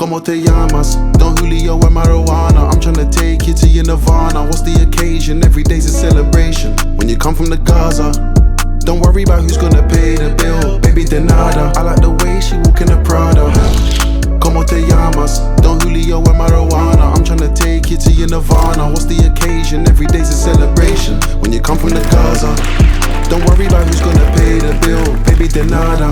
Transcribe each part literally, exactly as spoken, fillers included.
Como te llamas? Don Julio and marijuana. I'm tryna take you to your nirvana. What's the occasion? Every day's a celebration. When you come from the Gaza, don't worry about who's gonna pay the bill. Baby, de nada. I like the way she walk in the Prada. Como te llamas? Don Julio and marijuana. I'm tryna take you to your nirvana. What's the occasion? Every day's a celebration. When you come from the Gaza, don't worry about who's gonna pay the bill. Baby, de nada.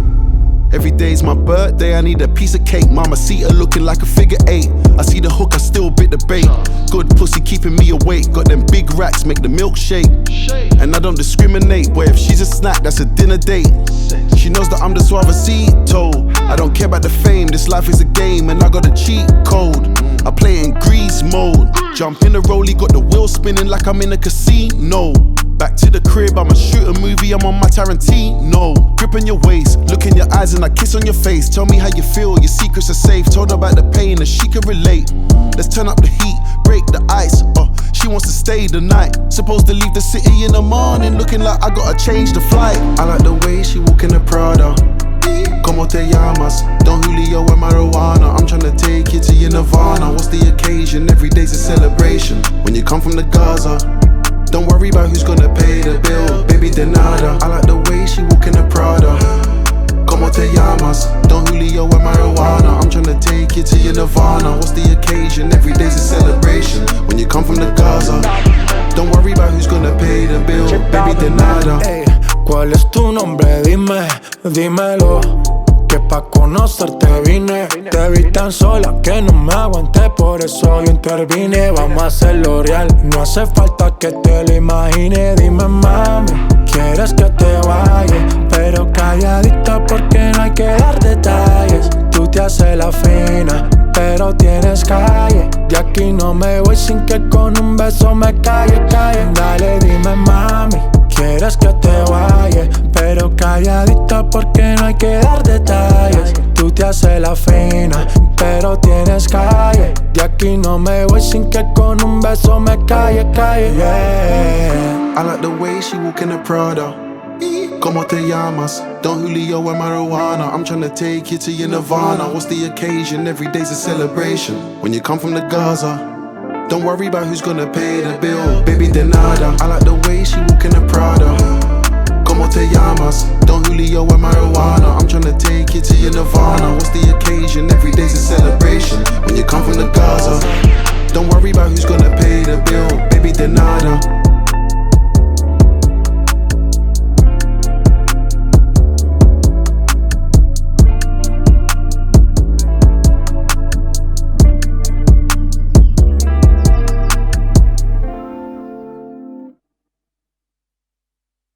Every day's my birthday, I need a piece of cake. Mamacita looking like a figure eight. I see the hook, I still bit the bait. Good pussy keeping me awake. Got them big racks, make the milkshake. And I don't discriminate, but if she's a snack, that's a dinner date. She knows that I'm the suavecito. I don't care about the fame, this life is a game. And I got a cheat code, I play in grease mode. Jump in the rollie, got the wheel spinning like I'm in a casino. Back to the crib, I'ma shoot a movie, I'm on my Tarantino. Grip on your waist, look in your eyes and I kiss on your face. Tell me how you feel, your secrets are safe. Told her about the pain and she can relate. Let's turn up the heat, break the ice. Oh, she wants to stay the night. Supposed to leave the city in the morning, looking like I gotta change the flight. I like the way she walk in the Prada. Como te llamas? Don Julio and marijuana. I'm tryna take you to your nirvana. What's the occasion? Every day's a celebration. When you come from the Gaza, don't worry about who's gonna pay the bill. Baby, de nada. I like the way she walk in the Prada. Como te llamas? Don Julio and marijuana. I'm tryna take you to your nirvana. What's the occasion? Every day's a celebration. When you come from the Gaza, don't worry about who's gonna pay the bill. Baby, de nada. Hey, ¿cuál es tu nombre? Dime, dímelo. Que pa' conocerte vine. Te vi tan sola que no me aguanté, por eso yo intervine. Vamos a hacerlo real, no hace falta que te lo imagine. Dime, mami, quieres que te vaya, pero calladita porque no hay que dar detalles. Tú te haces la fina, pero tienes calle. De aquí no me voy sin que con un beso me calle, calle. Dale, dime, mami, quieres que te vaya, pero calladita porque no hay que dar detalles. Tú te haces la fina, pero tienes calle. De aquí no me voy sin que con un beso me calle, calle. Yeah. I like the way she walk in the Prada. Como te llamas? Don Julio and marijuana. I'm tryna take you to your nirvana. What's the occasion? Every day's a celebration. When you come from the Gaza, don't worry about who's gonna pay the bill. Baby, de nada. I like the way she walk in the Prada. Como te llamas? Don Julio and marijuana. I'm tryna take you to your nirvana. What's the occasion? Every day's a celebration. When you come from the Gaza, don't worry about who's gonna pay the bill.